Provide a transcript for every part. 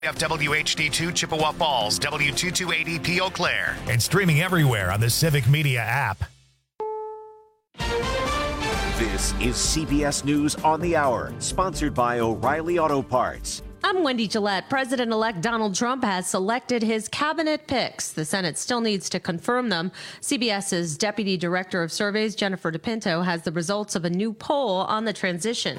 WHD2 Chippewa Falls, W228EP Eau Claire, and streaming everywhere on the Civic Media app. This is CBS News on the Hour, sponsored by O'Reilly Auto Parts. I'm Wendy Gillette. President-elect Donald Trump has selected his cabinet picks. The Senate still needs to confirm them. CBS's Deputy Director of Surveys, Jennifer DePinto, has the results of a new poll on the transition.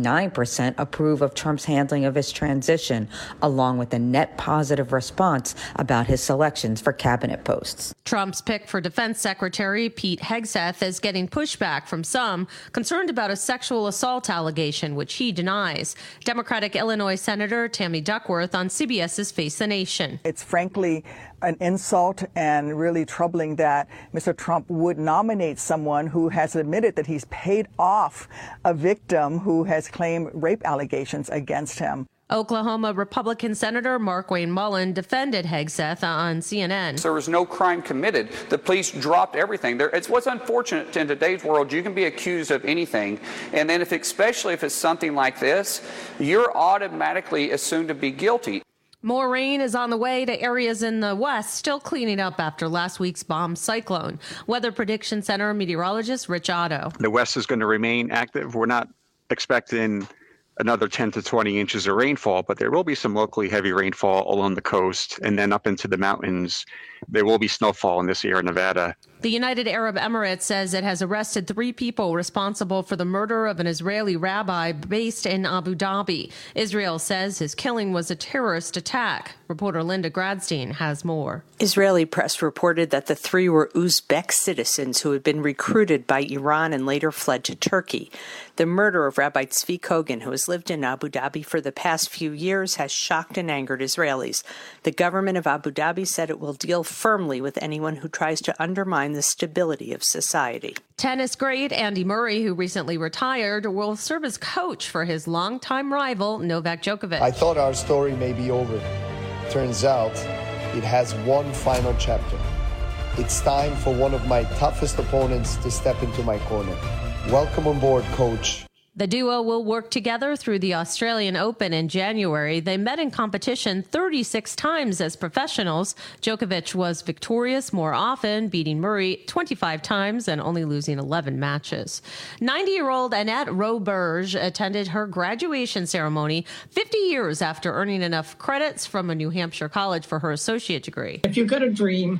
59% approve of Trump's handling of his transition, along with a net positive response about his selections for cabinet posts. Trump's pick for Defense Secretary Pete Hegseth is getting pushback from some concerned about a sexual assault allegation, which he denies. Democratic Illinois Senator Tammy Duckworth on CBS's Face the Nation. It's frankly an insult and really troubling that Mr. Trump would nominate someone who has admitted that he's paid off a victim who has claimed rape allegations against him. Oklahoma Republican Senator Markwayne Mullin defended Hegseth on CNN. There was no crime committed. The police dropped everything. It's what's unfortunate in today's world. You can be accused of anything, and then especially if it's something like this, you're automatically assumed to be guilty. More rain is on the way to areas in the west, still cleaning up after last week's bomb cyclone. Weather Prediction Center meteorologist Rich Otto. The west is going to remain active. We're not expecting another 10 to 20 inches of rainfall, but there will be some locally heavy rainfall along the coast, and then up into the mountains. There will be snowfall in this area of Nevada. The United Arab Emirates says it has arrested 3 people responsible for the murder of an Israeli rabbi based in Abu Dhabi. Israel says his killing was a terrorist attack. Reporter Linda Gradstein has more. Israeli press reported that the 3 were Uzbek citizens who had been recruited by Iran and later fled to Turkey. The murder of Rabbi Tzvi Kogan, who has lived in Abu Dhabi for the past few years, has shocked and angered Israelis. The government of Abu Dhabi said it will deal firmly with anyone who tries to undermine the stability of society. Tennis great Andy Murray, who recently retired, will serve as coach for his longtime rival, Novak Djokovic. I thought our story may be over. Turns out it has one final chapter. It's time for one of my toughest opponents to step into my corner. Welcome on board, coach. The duo will work together through the Australian Open in January. They met in competition 36 times as professionals. Djokovic was victorious more often, beating Murray 25 times and only losing 11 matches. 90-year-old Annette Roberge attended her graduation ceremony 50 years after earning enough credits from a New Hampshire college for her associate degree. If you've got a dream,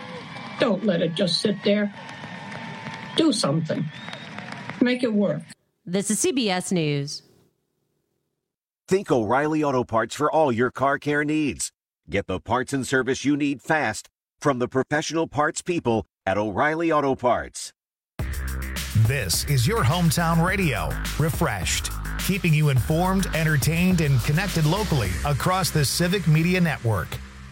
don't let it just sit there. Do something. Make it work. This is CBS News. Think O'Reilly Auto Parts for all your car care needs. Get the parts and service you need fast from the professional parts people at O'Reilly Auto Parts. This is your hometown radio, Refreshed, keeping you informed, entertained, and connected locally across the Civic Media Network.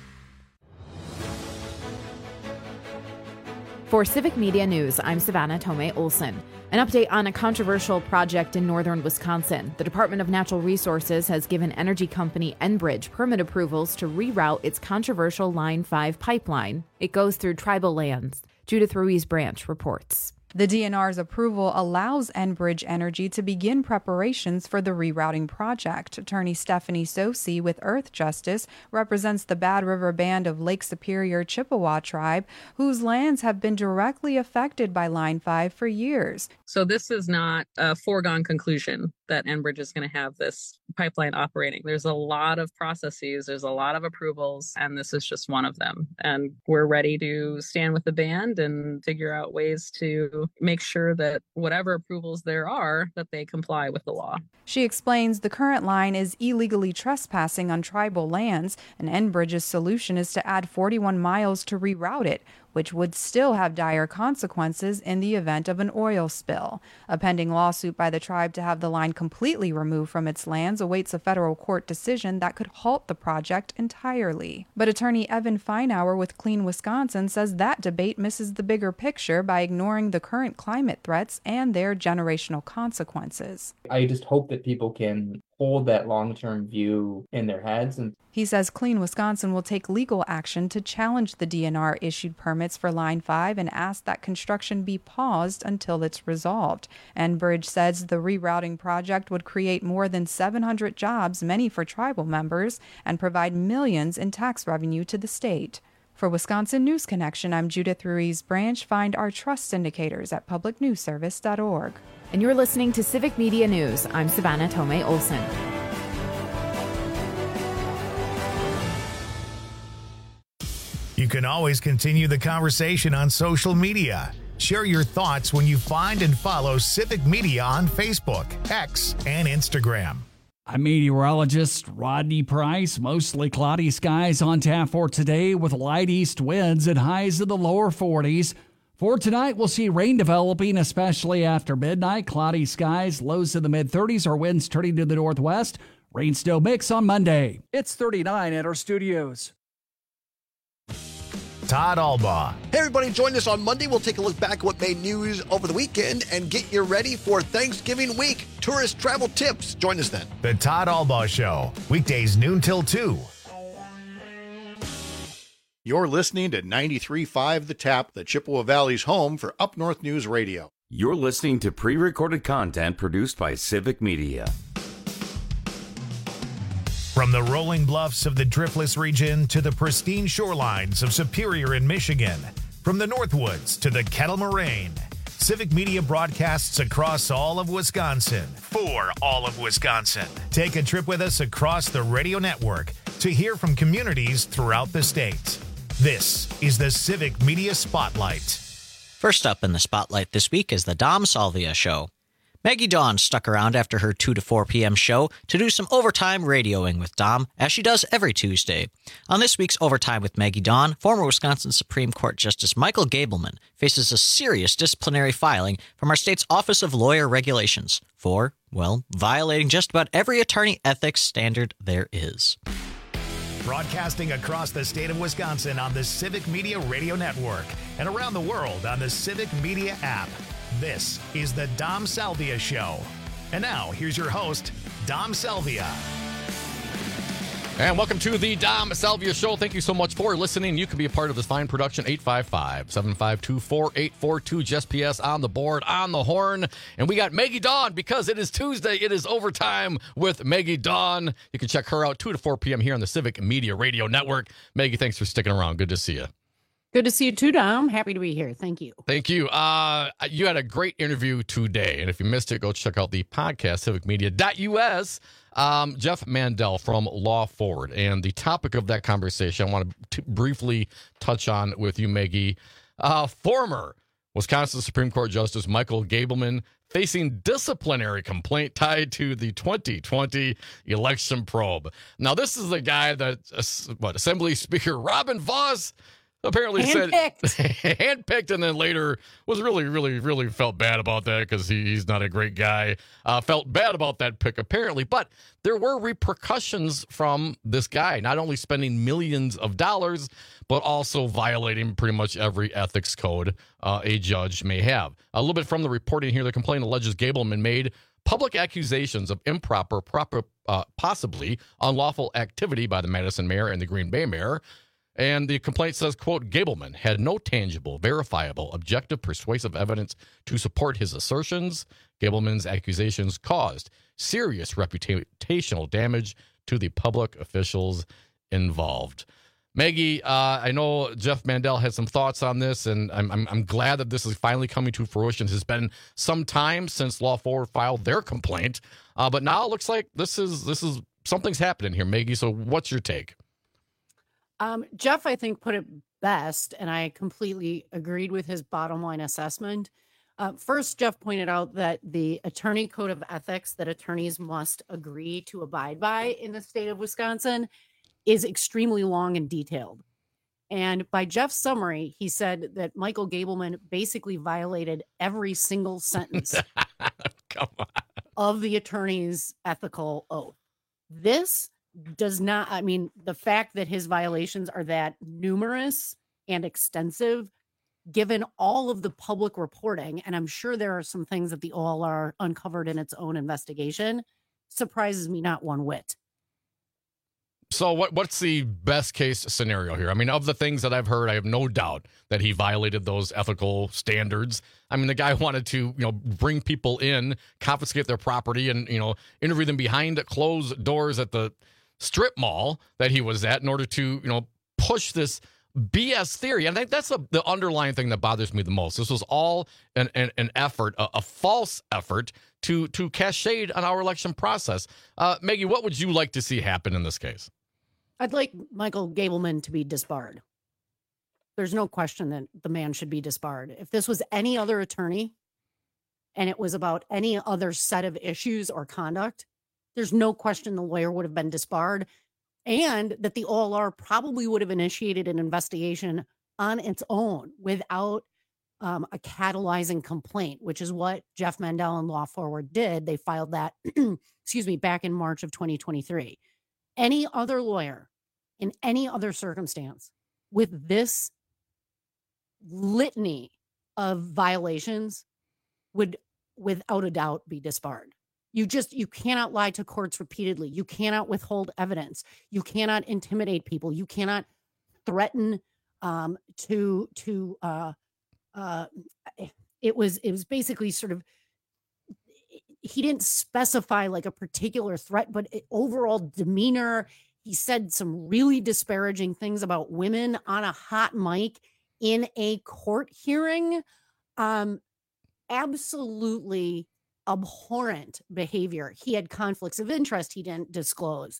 For Civic Media News, I'm Savannah Tomei Olson. An update on a controversial project in northern Wisconsin. The Department of Natural Resources has given energy company Enbridge permit approvals to reroute its controversial Line 5 pipeline. It goes through tribal lands. Judith Ruiz Branch reports. The DNR's approval allows Enbridge Energy to begin preparations for the rerouting project. Attorney Stephanie Sosi with Earth Justice represents the Bad River Band of Lake Superior Chippewa tribe, whose lands have been directly affected by Line 5 for years. So this is not a foregone conclusion that Enbridge is going to have this pipeline operating. There's a lot of processes, there's a lot of approvals, and this is just one of them. And we're ready to stand with the band and figure out ways to make sure that whatever approvals there are, that they comply with the law. She explains the current line is illegally trespassing on tribal lands, and Enbridge's solution is to add 41 miles to reroute it, which would still have dire consequences in the event of an oil spill. A pending lawsuit by the tribe to have the line completely removed from its lands awaits a federal court decision that could halt the project entirely. But attorney Evan Feinauer with Clean Wisconsin says that debate misses the bigger picture by ignoring the current climate threats and their generational consequences. I just hope that people can hold that long-term view in their heads. And he says Clean Wisconsin will take legal action to challenge the DNR issued permits for Line 5 and ask that construction be paused until it's resolved. Enbridge says the rerouting project would create more than 700 jobs, many for tribal members, and provide millions in tax revenue to the state. For Wisconsin News Connection, I'm Judith Ruiz-Branch. Find our trust indicators at publicnewsservice.org. And you're listening to Civic Media News. I'm Savannah Tomei Olson. You can always continue the conversation on social media. Share your thoughts when you find and follow Civic Media on Facebook, X, and Instagram. I'm meteorologist Rodney Price. Mostly cloudy skies on tap for today with light east winds and highs in the lower 40s. For tonight, we'll see rain developing, especially after midnight. Cloudy skies, lows in the mid-30s, or winds turning to the northwest. Rain still mix on Monday. It's 39 at our studios. Todd Albaugh. Hey, everybody, join us on Monday. We'll take a look back at what made news over the weekend and get you ready for Thanksgiving week. Tourist travel tips. Join us then. The Todd Albaugh Show, weekdays noon till 2. You're listening to 93.5 The Tap, the Chippewa Valley's home for Up North News Radio. You're listening to pre-recorded content produced by Civic Media. From the rolling bluffs of the Driftless region to the pristine shorelines of Superior in Michigan, from the Northwoods to the Kettle Moraine, Civic Media broadcasts across all of Wisconsin for all of Wisconsin. Take a trip with us across the radio network to hear from communities throughout the state. This is the Civic Media Spotlight. First up in the spotlight this week is the Dom Salvia Show. Maggie Dawn stuck around after her 2 to 4 p.m. show to do some overtime radioing with Dom, as she does every Tuesday. On this week's Overtime with Maggie Dawn, former Wisconsin Supreme Court Justice Michael Gableman faces a serious disciplinary filing from our state's Office of Lawyer Regulations for, well, violating just about every attorney ethics standard there is. Broadcasting across the state of Wisconsin on the Civic Media Radio Network and around the world on the Civic Media app. This is the Dom Salvia Show. And now, here's your host, Dom Salvia. And welcome to the Dom Salvia Show. Thank you so much for listening. You can be a part of this fine production. 855-752-4842. Just PS on the board, on the horn. And we got Maggie Dawn because it is Tuesday. It is Overtime with Maggie Dawn. You can check her out 2 to 4 p.m. here on the Civic Media Radio Network. Maggie, thanks for sticking around. Good to see you. Good to see you too, Dom. Happy to be here. Thank you. Thank you. You had a great interview today. And if you missed it, go check out the podcast, civicmedia.us. Jeff Mandel from Law Forward. And the topic of that conversation I want to briefly touch on with you, Maggie. Former Wisconsin Supreme Court Justice Michael Gableman facing disciplinary complaint tied to the 2020 election probe. Now, this is the guy that, Assembly Speaker Robin Vos apparently handpicked, and then later was really felt bad about that because he's not a great guy. Felt bad about that pick, apparently. But there were repercussions from this guy, not only spending millions of dollars, but also violating pretty much every ethics code a judge may have. A little bit from the reporting here, the complaint alleges Gableman made public accusations of improper, possibly unlawful activity by the Madison mayor and the Green Bay mayor. And the complaint says, quote, Gableman had no tangible, verifiable, objective, persuasive evidence to support his assertions. Gableman's accusations caused serious reputational damage to the public officials involved. Maggie, I know Jeff Mandel has some thoughts on this, and I'm glad that this is finally coming to fruition. It's been some time since Law Forward filed their complaint, but now it looks like this is something's happening here, Maggie. So what's your take? Jeff, I think, put it best, and I completely agreed with his bottom line assessment. First, Jeff pointed out that the attorney code of ethics that attorneys must agree to abide by in the state of Wisconsin is extremely long and detailed. And by Jeff's summary, he said that Michael Gableman basically violated every single sentence of the attorney's ethical oath. This does not, I mean, the fact that his violations are that numerous and extensive, given all of the public reporting, and I'm sure there are some things that the OLR uncovered in its own investigation, surprises me not one whit. So what's the best case scenario here? I mean, of the things that I've heard, I have no doubt that he violated those ethical standards. I mean, the guy wanted to, bring people in, confiscate their property, and, interview them behind closed doors at the strip mall that he was at in order to, push this BS theory. And I think that's the underlying thing that bothers me the most. This was all an effort, a false effort to cast shade on our election process. Maggie, what would you like to see happen in this case? I'd like Michael Gableman to be disbarred. There's no question that the man should be disbarred. If this was any other attorney and it was about any other set of issues or conduct, there's no question the lawyer would have been disbarred, and that the OLR probably would have initiated an investigation on its own without a catalyzing complaint, which is what Jeff Mandel and Law Forward did. They filed that, back in March of 2023. Any other lawyer in any other circumstance with this litany of violations would without a doubt be disbarred. You cannot lie to courts repeatedly. You cannot withhold evidence. You cannot intimidate people. You cannot threaten it was basically sort of, he didn't specify like a particular threat, but overall demeanor. He said some really disparaging things about women on a hot mic in a court hearing. Absolutely abhorrent behavior. He had conflicts of interest he didn't disclose.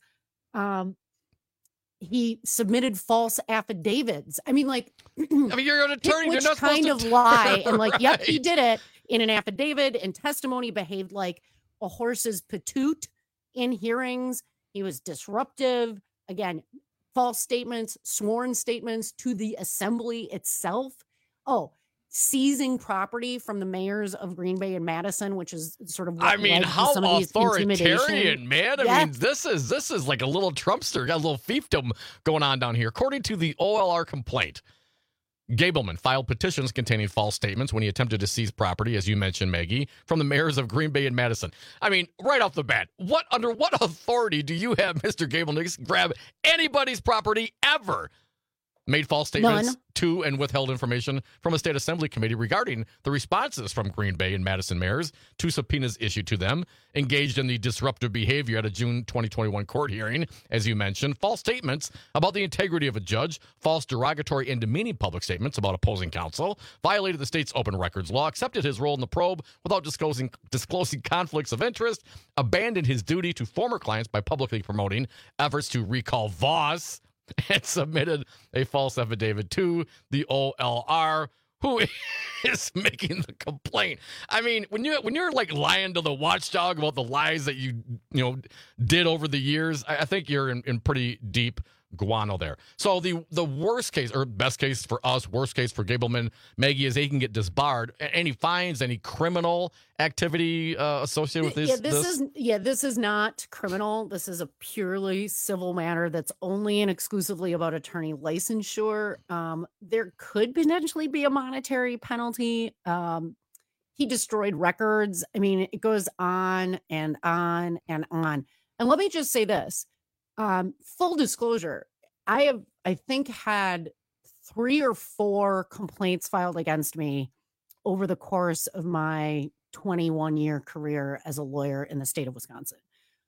He submitted false affidavits. I mean, you're an attorney. Which you're not kind of to... lie and right. Yep, he did it in an affidavit and testimony. Behaved like a horse's patoot in hearings. He was disruptive. Again, false statements, sworn statements to the assembly itself. Oh, seizing properity from the mayors of Green Bay and Madison, which is sort of how some of these authoritarian, man. Yes. I mean, this is like a little Trumpster, got a little fiefdom going on down here. According to the OLR complaint, Gableman filed petitions containing false statements when he attempted to seize property, as you mentioned, Maggie, from the mayors of Green Bay and Madison. I mean, right off the bat, under what authority do you have Mr. Gableman to grab anybody's property ever? Made false statements to and withheld information from a state assembly committee regarding the responses from Green Bay and Madison mayors to subpoenas issued to them, engaged in the disruptive behavior at a June 2021 court hearing, as you mentioned, false statements about the integrity of a judge, false derogatory and demeaning public statements about opposing counsel, violated the state's open records law, accepted his role in the probe without disclosing conflicts of interest, abandoned his duty to former clients by publicly promoting efforts to recall Voss, and submitted a false affidavit to the OLR, who is making the complaint. I mean, when you're like lying to the watchdog about the lies that you did over the years, I think you're in pretty deep guano there. So the worst case, or best case for us, worst case for Gableman, Maggie, is he can get disbarred. Any fines, any criminal activity associated with this? This is not criminal. This is a purely civil matter that's only and exclusively about attorney licensure. There could potentially be a monetary penalty. He destroyed records. I mean, it goes on and on and on. And let me just say this. Full disclosure, I think had 3 or 4 complaints filed against me over the course of my 21-year career as a lawyer in the state of Wisconsin.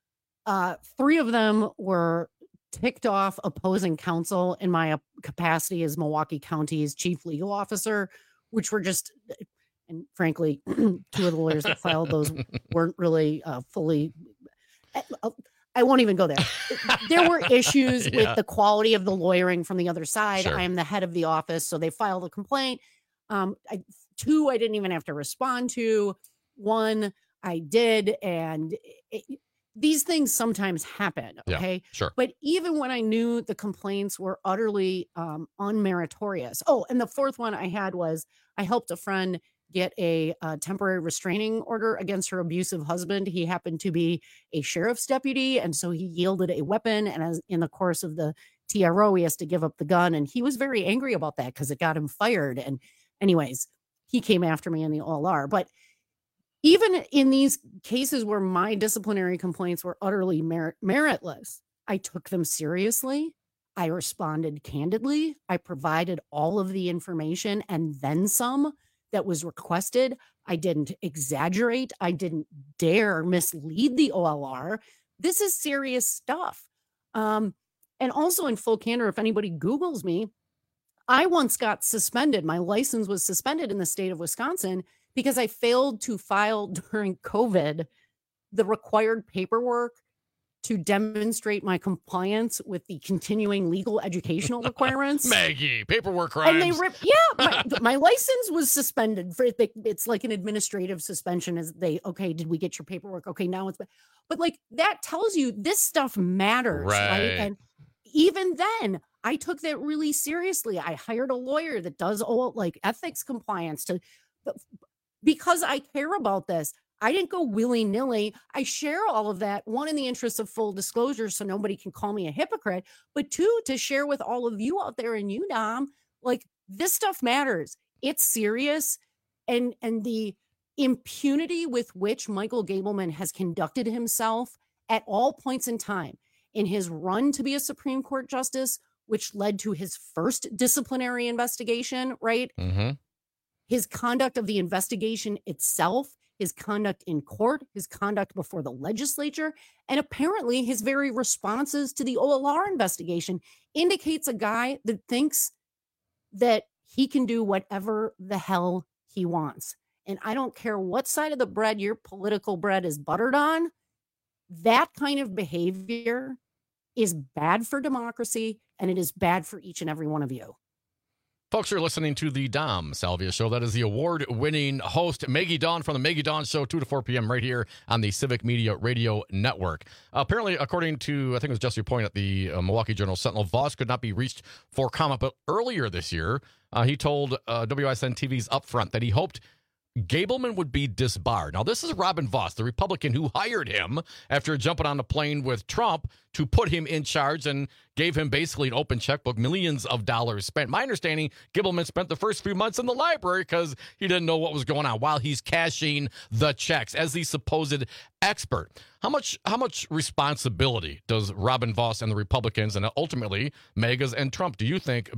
3 of them were ticked off opposing counsel in my capacity as Milwaukee County's chief legal officer, which were just, and frankly, 2 of the lawyers that filed those weren't really fully. I won't even go there. There were issues with the quality of the lawyering from the other side. Sure. I am the head of the office, so they filed a complaint. 2, I didn't even have to respond to. 1, I did, and these things sometimes happen. Okay, yeah, sure. But even when I knew the complaints were utterly unmeritorious. Oh, and the 4th one I had was I helped a friend get a temporary restraining order against her abusive husband. He happened to be a sheriff's deputy, and so he yielded a weapon. And as in the course of the TRO, he has to give up the gun. And he was very angry about that because it got him fired. And anyways, he came after me in the OLR. But even in these cases where my disciplinary complaints were utterly meritless, I took them seriously. I responded candidly. I provided all of the information and then some that was requested. I didn't exaggerate. I didn't dare mislead the OLR. This is serious stuff. And also, in full candor, if anybody Googles me, I once got suspended. My license was suspended in the state of Wisconsin because I failed to file during COVID the required paperwork to demonstrate my compliance with the continuing legal educational requirements. Maggie, paperwork crimes. And they my license was suspended for it's like an administrative suspension. Okay, did we get your paperwork? Okay, now it's, but like that tells you this stuff matters, right? And even then, I took that really seriously. I hired a lawyer that does all like ethics compliance because I care about this. I didn't go willy-nilly. I share all of that, one, in the interest of full disclosure so nobody can call me a hypocrite, but two, to share with all of you out there and you, Dom, like this stuff matters. It's serious. And the impunity with which Michael Gableman has conducted himself at all points in time in his run to be a Supreme Court justice, which led to his first disciplinary investigation, right? Mm-hmm. His conduct of the investigation itself, his conduct in court, his conduct before the legislature, and apparently his very responses to the OLR investigation indicates a guy that thinks that he can do whatever the hell he wants. And I don't care what side of the bread your political bread is buttered on, that kind of behavior is bad for democracy, and it is bad for each and every one of you. Folks, you're listening to the Dom Salvia Show. That is the award-winning host, Maggie Dawn, from the Maggie Dawn Show, 2 to 4 p.m. right here on the Civic Media Radio Network. Apparently, according to, I think it was Jesse Point at the Milwaukee Journal-Sentinel, Voss could not be reached for comment, but earlier this year, he told WISN TV's Upfront that he hoped Gableman would be disbarred. Now, this is Robin Voss, the Republican who hired him after jumping on the plane with Trump to put him in charge and gave him basically an open checkbook, millions of dollars spent. My understanding, Gableman spent the first few months in the library because he didn't know what was going on while he's cashing the checks as the supposed expert. How much responsibility does Robin Voss and the Republicans and ultimately MAGAs and Trump, do you think,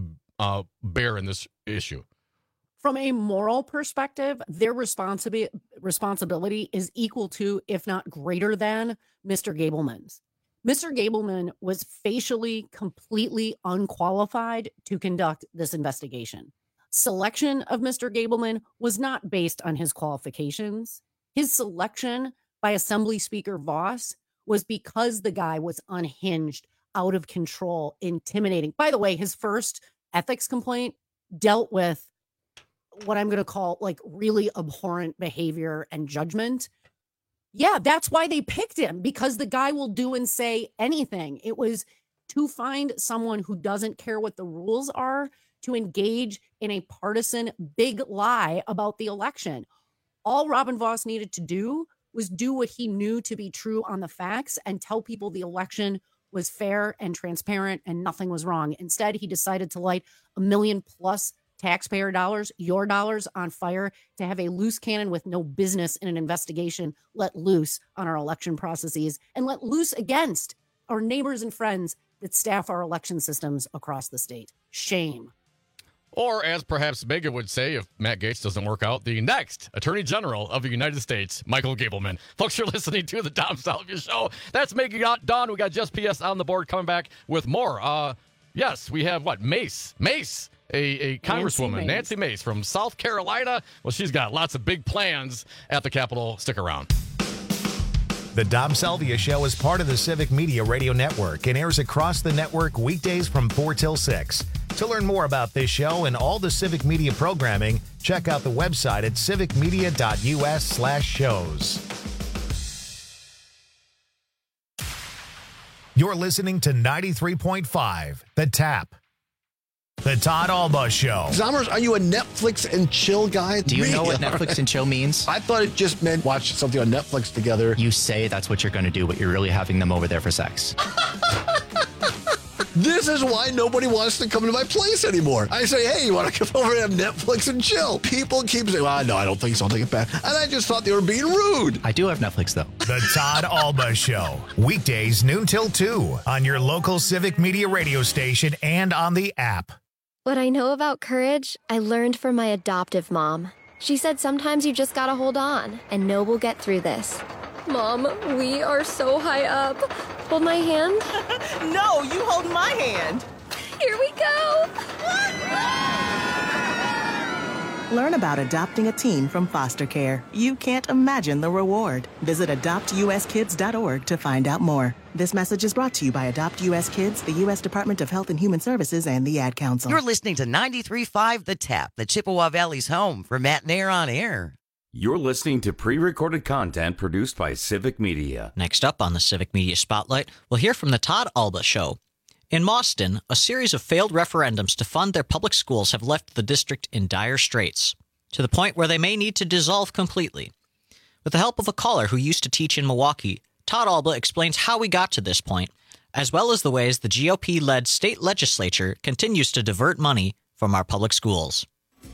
bear in this issue? From a moral perspective, their responsibility is equal to, if not greater than, Mr. Gableman's. Mr. Gableman was facially completely unqualified to conduct this investigation. Selection of Mr. Gableman was not based on his qualifications. His selection by Assembly Speaker Voss was because the guy was unhinged, out of control, intimidating. By the way, his first ethics complaint dealt with what I'm going to call like really abhorrent behavior and judgment. Yeah, that's why they picked him, because the guy will do and say anything. It was to find someone who doesn't care what the rules are to engage in a partisan big lie about the election. All Robin Voss needed to do was do what he knew to be true on the facts and tell people the election was fair and transparent and nothing was wrong. Instead, he decided to light $1 million+ taxpayer dollars, your dollars, on fire to have a loose cannon with no business in an investigation let loose on our election processes and let loose against our neighbors and friends that staff our election systems across the state. Shame. Or, as perhaps Megan would say, if Matt Gaetz doesn't work out, the next Attorney General of the United States, Michael Gableman. Folks, you're listening to the Dom Salvia Show. That's Maggie Dawn. We got Just PS on the board coming back with more. Yes, we have what? Mace. A congresswoman, Nancy Mace from South Carolina. Well, she's got lots of big plans at the Capitol. Stick around. The Dom Salvia Show is part of the Civic Media Radio Network and airs across the network weekdays from 4 till 6. To learn more about this show and all the Civic Media programming, check out the website at civicmedia.us/shows. You're listening to 93.5, The Tap. The Todd Alba Show. Zommers, are you a Netflix and chill guy? Do you know what Netflix and chill means? I thought it just meant watch something on Netflix together. You say that's what you're going to do, but you're really having them over there for sex. This is why nobody wants to come to my place anymore. I say, hey, you want to come over and have Netflix and chill? People keep saying, well, no, I don't think so. I'll take it back. And I just thought they were being rude. I do have Netflix, though. The Todd Alba Show. Weekdays noon till 2 on your local Civic Media radio station and on the app. What I know about courage, I learned from my adoptive mom. She said sometimes you just gotta hold on and know we'll get through this. Mom, we are so high up. Hold my hand. No, you hold my hand. Here we go. Learn about adopting a teen from foster care. You can't imagine the reward. Visit adoptuskids.org to find out more. This message is brought to you by Adopt US Kids, the U.S. Department of Health and Human Services, and the Ad Council. You're listening to 93.5 The Tap, the Chippewa Valley's home for Matt Nair on Air. You're listening to pre-recorded content produced by Civic Media. Next up on the Civic Media Spotlight, we'll hear from the Todd Alba Show. In Mauston, a series of failed referendums to fund their public schools have left the district in dire straits, to the point where they may need to dissolve completely. With the help of a caller who used to teach in Milwaukee, Todd Alba explains how we got to this point, as well as the ways the GOP-led state legislature continues to divert money from our public schools.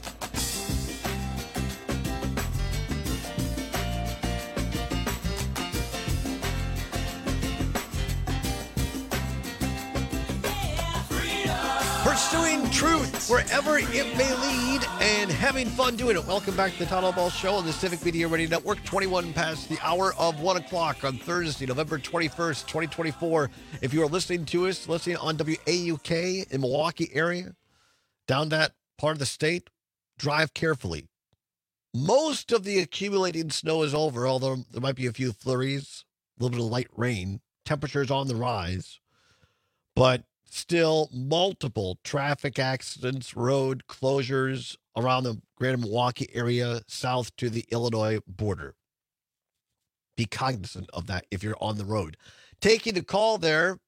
Pursuing truth wherever it may lead and having fun doing it. Welcome back to the Todd Alba Show on the Civic Media Radio Network. 21 past the hour of 1 o'clock on Thursday, November 21st, 2024. If you are listening to us, listening on WAUK in Milwaukee area, down that part of the state, drive carefully. Most of the accumulating snow is over, although there might be a few flurries, a little bit of light rain. Temperatures on the rise, but still multiple traffic accidents, road closures around the greater Milwaukee area, south to the Illinois border. Be cognizant of that if you're on the road. Taking the call there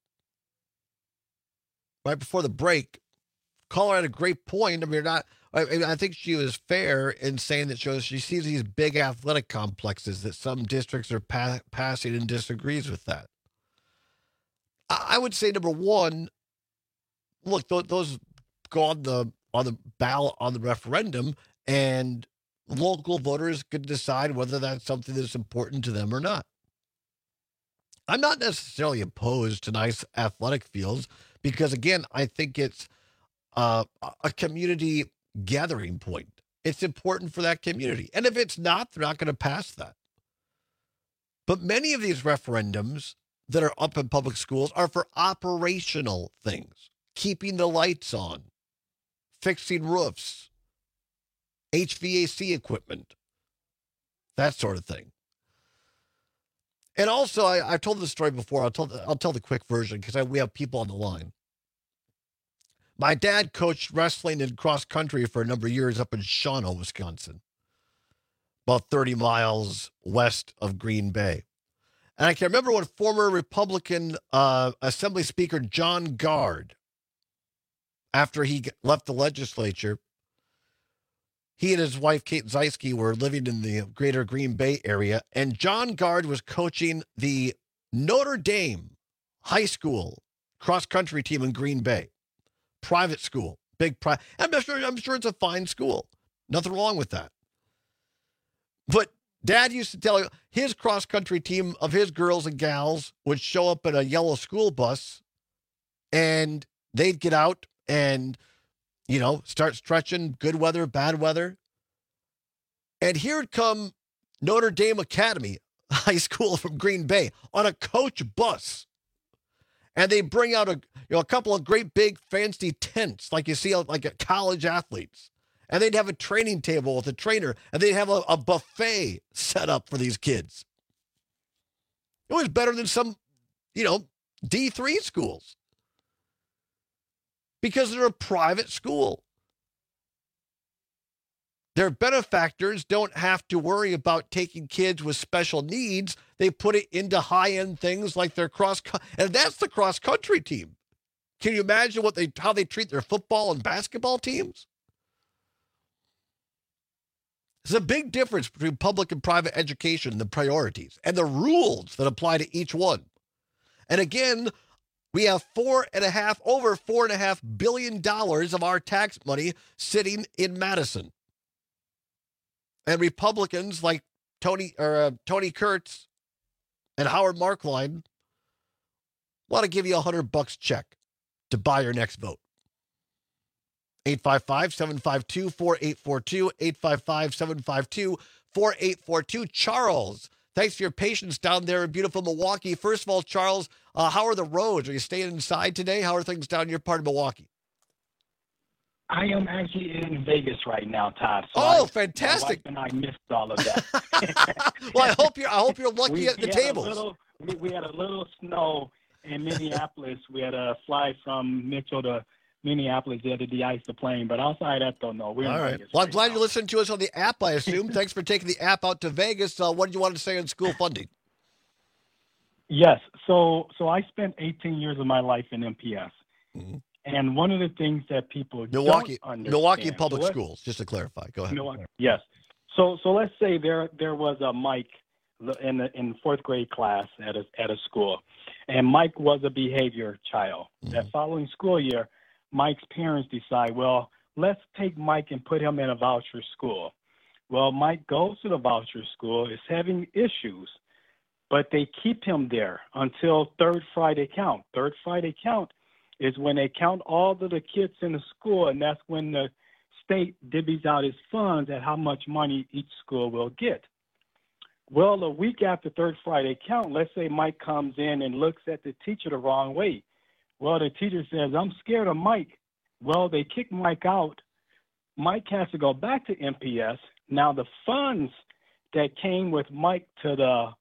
right before the break, caller had a great point. I mean, I think she was fair in saying that she sees these big athletic complexes that some districts are passing and disagrees with that. I would say, number one, look, those go on the ballot on the referendum, and local voters could decide whether that's something that's important to them or not. I'm not necessarily opposed to nice athletic fields because, again, I think it's a community gathering point. It's important for that community. And if it's not, they're not going to pass that. But many of these referendums that are up in public schools are for operational things. Keeping the lights on, fixing roofs, HVAC equipment, that sort of thing. And also, I've told this story before. I'll tell the quick version because we have people on the line. My dad coached wrestling and cross country for a number of years up in Shawano, Wisconsin, about 30 miles west of Green Bay. And I can remember when former Republican Assembly Speaker John Gard, after he left the legislature, he and his wife, Kate Zeiske, were living in the greater Green Bay area, and John Gard was coaching the Notre Dame high school cross-country team in Green Bay. Private school, I'm sure it's a fine school. Nothing wrong with that. But Dad used to tell his cross-country team of his girls and gals would show up in a yellow school bus, and they'd get out and, start stretching, good weather, bad weather. And here would come Notre Dame Academy High School from Green Bay on a coach bus. And they bring out a couple of great big fancy tents like you see like at college athletes. And they'd have a training table with a trainer, and they'd have a buffet set up for these kids. It was better than some, D3 schools. Because they're a private school. Their benefactors don't have to worry about taking kids with special needs. They put it into high-end things like their and that's the cross-country team. Can you imagine how they treat their football and basketball teams? There's a big difference between public and private education, the priorities, and the rules that apply to each one. And again, We have over $4.5 billion of our tax money sitting in Madison. And Republicans like Tony Kurtz and Howard Marklein want to give you $100 check to buy your next vote. 855-752-4842, 855-752-4842. Charles, thanks for your patience down there in beautiful Milwaukee. First of all, Charles, how are the roads? Are you staying inside today? How are things down in your part of Milwaukee? I am actually in Vegas right now, Todd. So fantastic! My wife and I missed all of that. Well, I hope you're lucky at the tables. We had a little snow in Minneapolis. We had to fly from Mitchell to Minneapolis. They had to de-ice the plane, but outside that, don't know. We're in Vegas. Well, I'm glad you're listening to us on the app, I assume. Thanks for taking the app out to Vegas. What did you want to say on school funding? Yes. So I spent 18 years of my life in MPS. Mm-hmm. And one of the things that people don't understand... Milwaukee Public Schools, just to clarify. Go ahead. Yes. So let's say there was a Mike in fourth grade class at a school, and Mike was a behavior child. Mm-hmm. That following school year, Mike's parents decide, well, let's take Mike and put him in a voucher school. Well, Mike goes to the voucher school, is having issues, but they keep him there until third Friday count. Third Friday count is when they count all of the kids in the school, and that's when the state divvies out its funds at how much money each school will get. Well, a week after third Friday count, let's say Mike comes in and looks at the teacher the wrong way. Well, the teacher says, I'm scared of Mike. Well, they kick Mike out. Mike has to go back to MPS. Now, the funds that came with Mike to the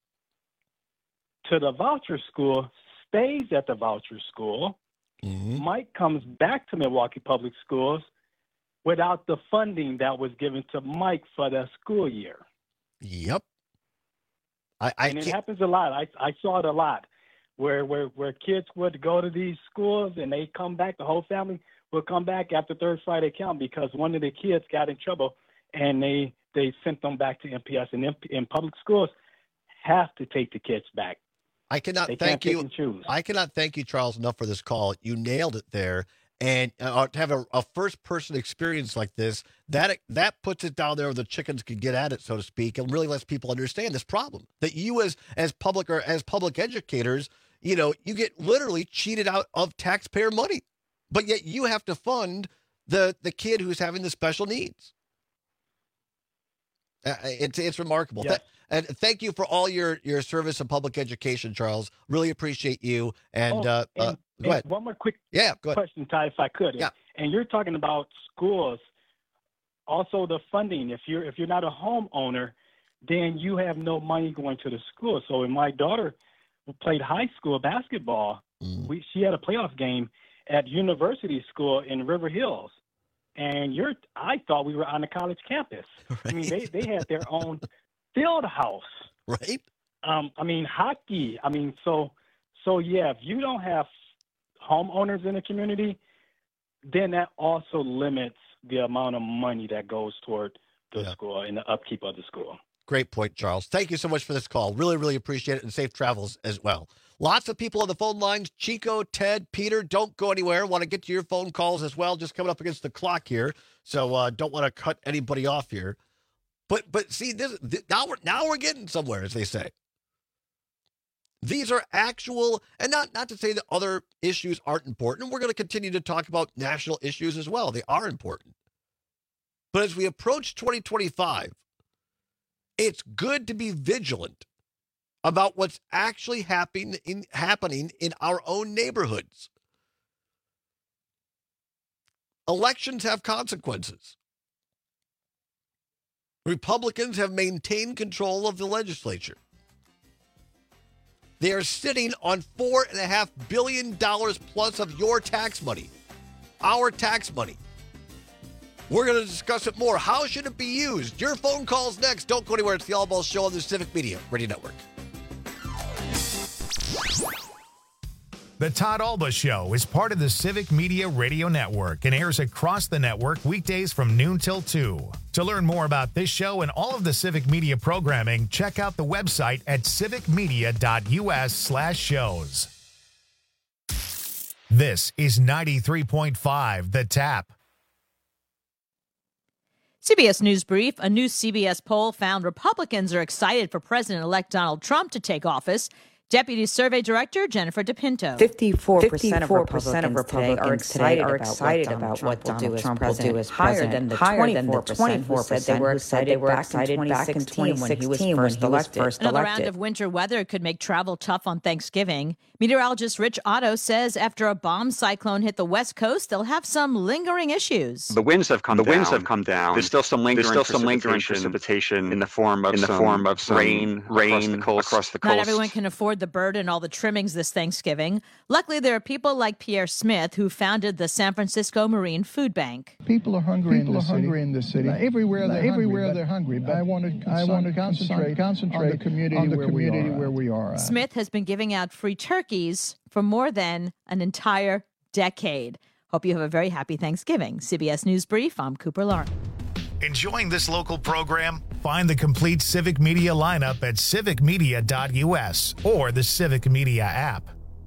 voucher school stays at the voucher school. Mm-hmm. Mike comes back to Milwaukee Public Schools without the funding that was given to Mike for that school year. Yep. And it happens a lot. I saw it a lot where kids would go to these schools and they come back, the whole family will come back after third Friday count because one of the kids got in trouble and they sent them back to MPS. And in public schools have to take the kids back. I cannot thank you, Charles, enough for this call. You nailed it there. And to have a first-person experience like this, that puts it down there where the chickens can get at it, so to speak, and really lets people understand this problem. That you as public educators, you get literally cheated out of taxpayer money, but yet you have to fund the kid who's having the special needs. It's remarkable. Yes. And thank you for all your service in public education, Charles. Really appreciate you. And go ahead. One more quick go question, Ty, if I could. Yeah. And you're talking about schools, also the funding. If you're not a homeowner, then you have no money going to the school. So when my daughter played high school basketball, she had a playoff game at University School in River Hills. And I thought we were on a college campus. Right. I mean, they had their own field house. Right. Hockey. So yeah, if you don't have homeowners in the community, then that also limits the amount of money that goes toward the school and the upkeep of the school. Great point, Charles. Thank you so much for this call. Really, really appreciate it, and safe travels as well. Lots of people on the phone lines. Chico, Ted, Peter, don't go anywhere. Want to get to your phone calls as well. Just coming up against the clock here, so don't want to cut anybody off here. But see, now we're getting somewhere, as they say. These are actual, and not to say that other issues aren't important. We're going to continue to talk about national issues as well. They are important. But as we approach 2025, it's good to be vigilant about what's actually happening in our own neighborhoods. Elections have consequences. Republicans have maintained control of the legislature. They are sitting on $4.5 billion plus of your tax money, our tax money. We're going to discuss it more. How should it be used? Your phone calls next. Don't go anywhere. It's the All Balls Show on the Civic Media Radio Network. The Todd Alba Show is part of the Civic Media Radio Network and airs across the network weekdays from noon till 2. To learn more about this show and all of the Civic Media programming, check out the website at civicmedia.us/shows. This is 93.5 The Tap. CBS News Brief. A new CBS poll found Republicans are excited for President-elect Donald Trump to take office. Deputy Survey Director Jennifer DePinto. 54% of Republicans today are excited about what Donald Trump will do as president, higher than the 24% who said they were excited back in 2016 when he was first elected. Another round of winter weather could make travel tough on Thanksgiving. Meteorologist Rich Otto says after a bomb cyclone hit the West Coast, they'll have some lingering issues. The winds have come down. There's still some lingering precipitation in the form of some rain across the coast. Not everyone can afford the bird and all the trimmings this Thanksgiving. Luckily, there are people like Pierre Smith who founded the San Francisco Marine Food Bank. People are hungry in the city. Everywhere they're hungry. But I want to concentrate on the community where we are. Smith has been giving out free turkeys for more than an entire decade. Hope you have a very happy Thanksgiving. CBS News Brief, I'm Cooper Lauren. Enjoying this local program? Find the complete Civic Media lineup at civicmedia.us or the Civic Media app.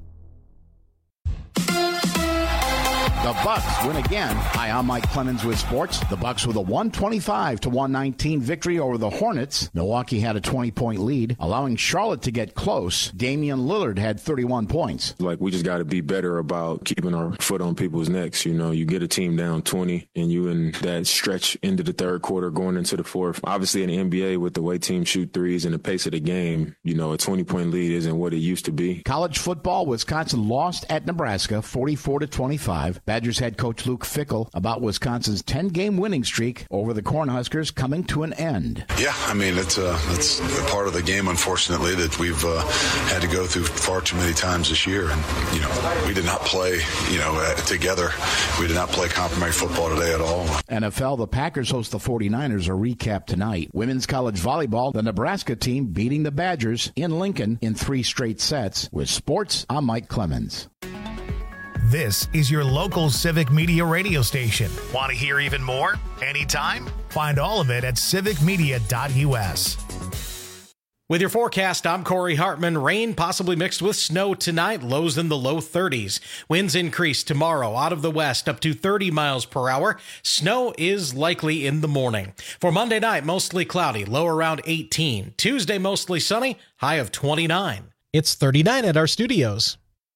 The Bucks win again. Hi, I'm Mike Clemens with sports. The Bucks with a 125-119 victory over the Hornets. Milwaukee had a 20-point lead, allowing Charlotte to get close. Damian Lillard had 31 points. We just got to be better about keeping our foot on people's necks. You know, you get a team down 20, and you in that stretch into the third quarter going into the fourth. Obviously, in the NBA, with the way teams shoot threes and the pace of the game, you know, a 20-point lead isn't what it used to be. College football, Wisconsin lost at Nebraska 44-25. Badgers head coach Luke Fickell about Wisconsin's 10-game winning streak over the Cornhuskers coming to an end. Yeah, I mean, it's a part of the game, unfortunately, that we've had to go through far too many times this year. And, you know, we did not play, together. We did not play complimentary football today at all. NFL, the Packers host the 49ers, a recap tonight. Women's college volleyball, the Nebraska team beating the Badgers in Lincoln in 3 straight sets. With sports, I'm Mike Clemens. This is your local Civic Media radio station. Want to hear even more? Anytime? Find all of it at civicmedia.us. With your forecast, I'm Corey Hartman. Rain possibly mixed with snow tonight, lows in the low 30s. Winds increase tomorrow out of the west up to 30 miles per hour. Snow is likely in the morning. For Monday night, mostly cloudy, low around 18. Tuesday, mostly sunny, high of 29. It's 39 at our studios.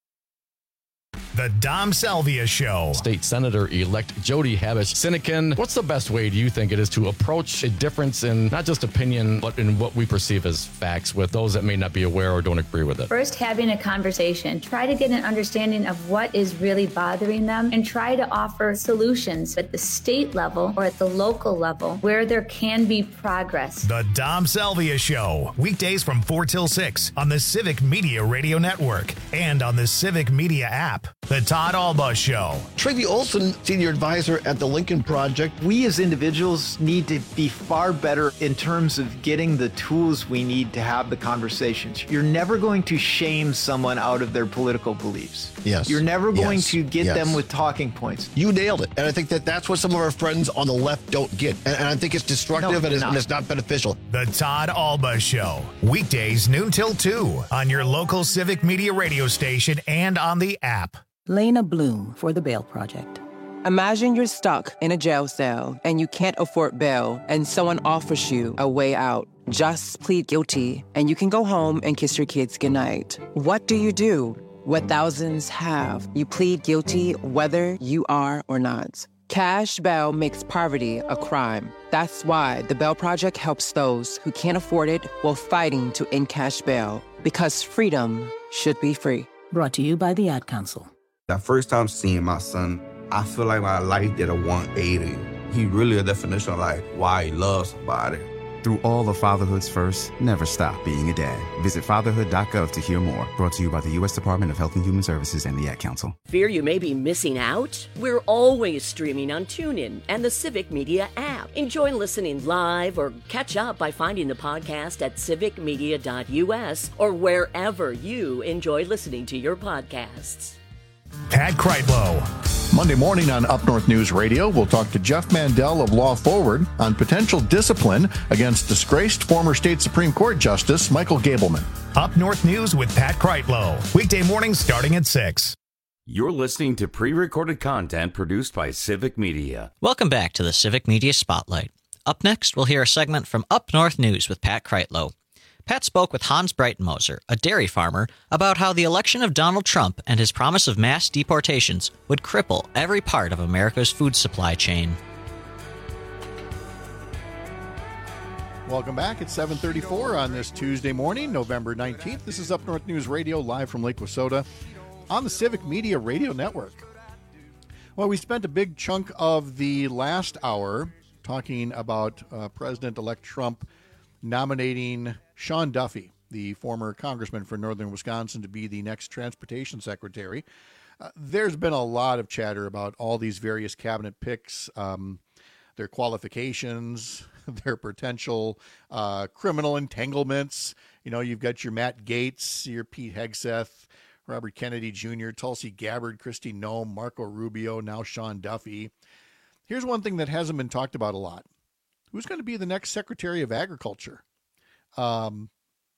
The Dom Salvia Show. State Senator-elect Jody Habush-Sinykin. What's the best way, do you think, it is to approach a difference in not just opinion, but in what we perceive as facts with those that may not be aware or don't agree with it? First, having a conversation. Try to get an understanding of what is really bothering them and try to offer solutions at the state level or at the local level where there can be progress. The Dom Salvia Show. Weekdays from 4 till 6 on the Civic Media Radio Network and on the Civic Media app. The Todd Alba Show. Tracy Olson, Senior Advisor at the Lincoln Project. We as individuals need to be far better in terms of getting the tools we need to have the conversations. You're never going to shame someone out of their political beliefs. Yes. You're never going to get them with talking points. You nailed it. And I think that's what some of our friends on the left don't get. And I think it's destructive and it's not beneficial. The Todd Alba Show. Weekdays noon till 2 on your local Civic Media radio station and on the app. Lena Bloom for the Bail Project. Imagine you're stuck in a jail cell and you can't afford bail and someone offers you a way out. Just plead guilty and you can go home and kiss your kids goodnight. What do? What thousands have. You plead guilty whether you are or not. Cash bail makes poverty a crime. That's why the Bail Project helps those who can't afford it while fighting to end cash bail. Because freedom should be free. Brought to you by the Ad Council. That first time seeing my son, I feel like my life did a 180. He really a definition of like why he loves somebody. Through all the fatherhood's first, never stop being a dad. Visit fatherhood.gov to hear more. Brought to you by the U.S. Department of Health and Human Services and the Ad Council. Fear you may be missing out? We're always streaming on TuneIn and the Civic Media app. Enjoy listening live or catch up by finding the podcast at civicmedia.us or wherever you enjoy listening to your podcasts. Pat Kreitlow. Monday morning on Up North News Radio, we'll talk to Jeff Mandel of Law Forward on potential discipline against disgraced former state Supreme Court Justice Michael Gableman. Up North News with Pat Kreitlow. Weekday mornings starting at 6. You're listening to pre-recorded content produced by Civic Media. Welcome back to the Civic Media Spotlight. Up next, we'll hear a segment from Up North News with Pat Kreitlow. Pat spoke with Hans Breitenmoser, a dairy farmer, about how the election of Donald Trump and his promise of mass deportations would cripple every part of America's food supply chain. Welcome back. It's 7:34 on this Tuesday morning, November 19th. This is Up North News Radio, live from Lake Wissota on the Civic Media Radio Network. Well, we spent a big chunk of the last hour talking about President-elect Trump nominating Sean Duffy, the former congressman for northern Wisconsin, to be the next transportation secretary. There's been a lot of chatter about all these various cabinet picks, their qualifications, their potential criminal entanglements. You know, you've got your Matt Gaetz, your Pete Hegseth, Robert Kennedy Jr., Tulsi Gabbard, Kristi Noem, Marco Rubio, now Sean Duffy. Here's one thing that hasn't been talked about a lot. Who's going to be the next Secretary of Agriculture? That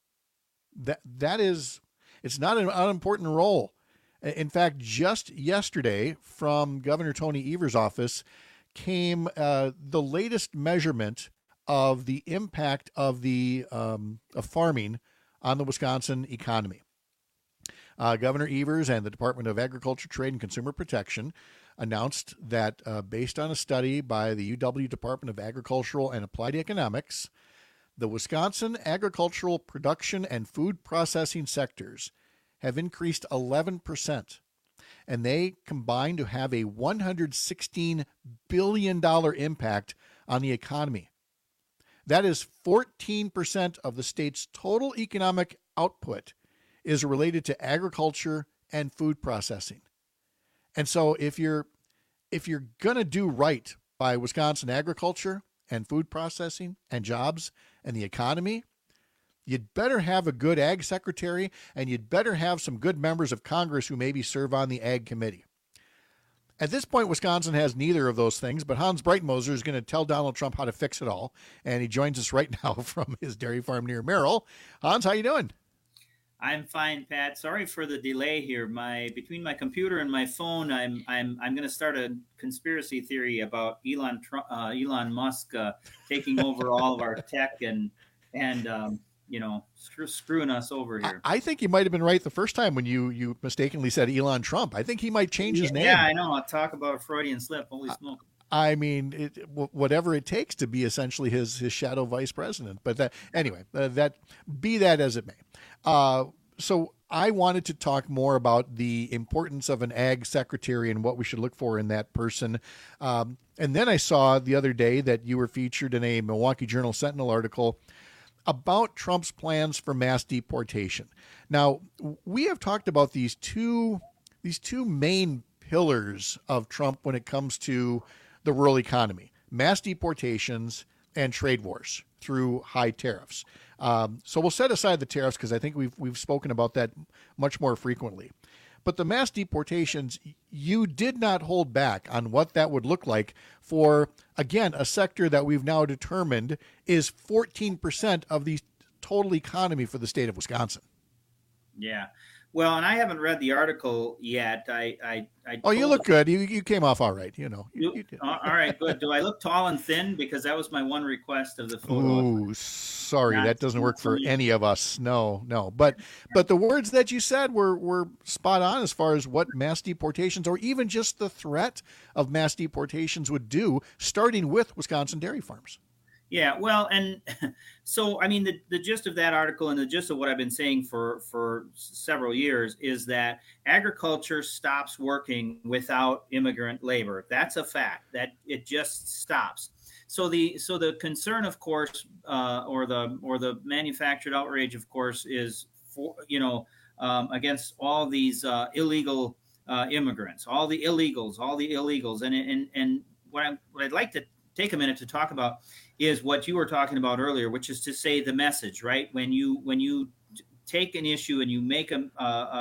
is, it's not an unimportant role. In fact, just yesterday from Governor Tony Evers' office came the latest measurement of the impact of of farming on the Wisconsin economy. Governor Evers and the Department of Agriculture, Trade, and Consumer Protection announced that based on a study by the UW Department of Agricultural and Applied Economics, the Wisconsin agricultural production and food processing sectors have increased 11%, and they combine to have a $116 billion impact on the economy. That is 14% of the state's total economic output is related to agriculture and food processing. And so if you're going to do right by Wisconsin agriculture and food processing and jobs and the economy, you'd better have a good ag secretary, and you'd better have some good members of Congress who maybe serve on the ag committee. At this point, Wisconsin has neither of those things, but Hans Breitenmoser is going to tell Donald Trump how to fix it all, and he joins us right now from his dairy farm near Merrill. Hans, how you doing? I'm fine, Pat. Sorry for the delay here. Between my computer and my phone, I'm going to start a conspiracy theory about Elon Musk taking over all of our tech and screwing us over here. I think you might have been right the first time when you mistakenly said Elon Trump. I think he might change his name. Yeah, I know. I'll talk about a Freudian slip. Holy smoke. I mean, whatever it takes to be essentially his shadow vice president. But that be that as it may. So I wanted to talk more about the importance of an ag secretary and what we should look for in that person. And then I saw the other day that you were featured in a Milwaukee Journal Sentinel article about Trump's plans for mass deportation. Now, we have talked about these two main pillars of Trump when it comes to the rural economy: mass deportations and trade wars through high tariffs. So we'll set aside the tariffs because I think we've spoken about that much more frequently. But the mass deportations, you did not hold back on what that would look like for, again, a sector that we've now determined is 14% of the total economy for the state of Wisconsin. Yeah. Well, and I haven't read the article yet. Oh, you look good. You came off all right. You know. All right, good. Do I look tall and thin? Because that was my one request of the photo. Ooh, sorry, that doesn't work for any of us. No. But the words that you said were spot on as far as what mass deportations, or even just the threat of mass deportations, would do, starting with Wisconsin dairy farms. Yeah, well, and so, I mean, the gist of that article and the gist of what I've been saying for several years is that agriculture stops working without immigrant labor. That's a fact, that it just stops. So the concern, of course, or the manufactured outrage, of course, is against all these illegal immigrants, all the illegals, and what I'd like to take a minute to talk about is what you were talking about earlier, which is to say the message, right? When you take an issue and you make an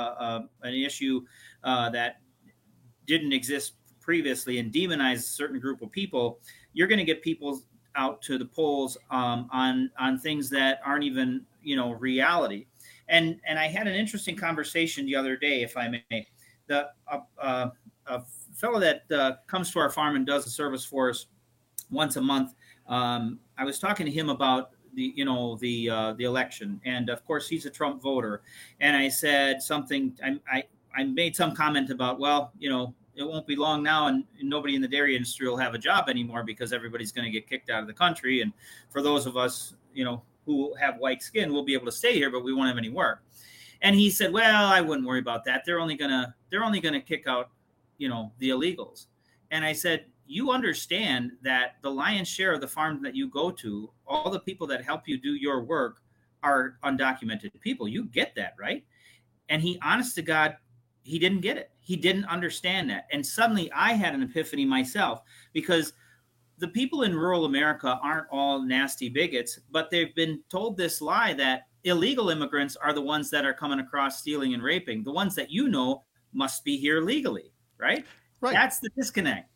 issue that didn't exist previously and demonize a certain group of people, you're going to get people out to the polls on things that aren't even reality. And I had an interesting conversation the other day, if I may, a fellow that comes to our farm and does a service for us once a month. I was talking to him about the election, and of course he's a Trump voter. And I said something. I made some comment about, well, it won't be long now, and nobody in the dairy industry will have a job anymore because everybody's going to get kicked out of the country. And for those of us, who have white skin, we'll be able to stay here, but we won't have any work. And he said, well, I wouldn't worry about that. They're only gonna kick out, the illegals. And I said, you understand that the lion's share of the farms that you go to, all the people that help you do your work are undocumented people. You get that, right? And he, honest to God, he didn't get it. He didn't understand that. And suddenly I had an epiphany myself, because the people in rural America aren't all nasty bigots, but they've been told this lie that illegal immigrants are the ones that are coming across stealing and raping. The ones that must be here legally, right? Right. That's the disconnect.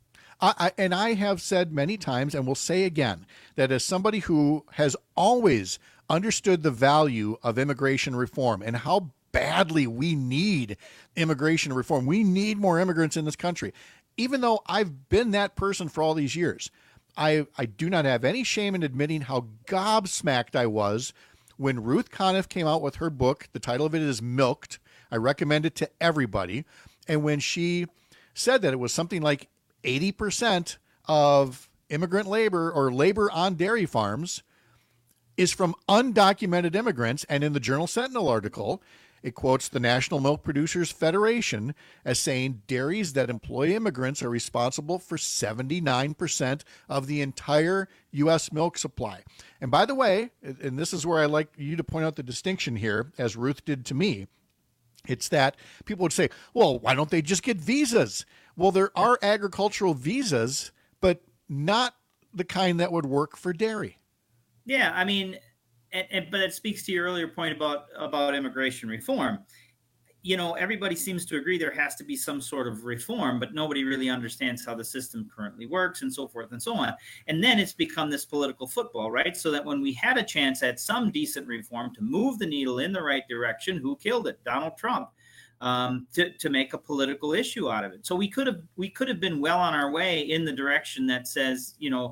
I have said many times, and will say again, that as somebody who has always understood the value of immigration reform and how badly we need immigration reform, we need more immigrants in this country. Even though I've been that person for all these years, I do not have any shame in admitting how gobsmacked I was when Ruth Conniff came out with her book. The title of it is Milked. I recommend it to everybody. And when she said that it was something like 80% of immigrant labor or labor on dairy farms is from undocumented immigrants, and in the Journal Sentinel article, it quotes the National Milk Producers Federation as saying dairies that employ immigrants are responsible for 79% of the entire U.S. milk supply. And by the way, and this is where I like you to point out the distinction here, as Ruth did to me, it's that people would say, well, why don't they just get visas? Well, there are agricultural visas, but not the kind that would work for dairy. Yeah, I mean, but it speaks to your earlier point about immigration reform. Everybody seems to agree there has to be some sort of reform, but nobody really understands how the system currently works, and so forth and so on. And then it's become this political football, right? So that when we had a chance at some decent reform to move the needle in the right direction, who killed it? Donald Trump. To make a political issue out of it. So we could have been well on our way in the direction that says,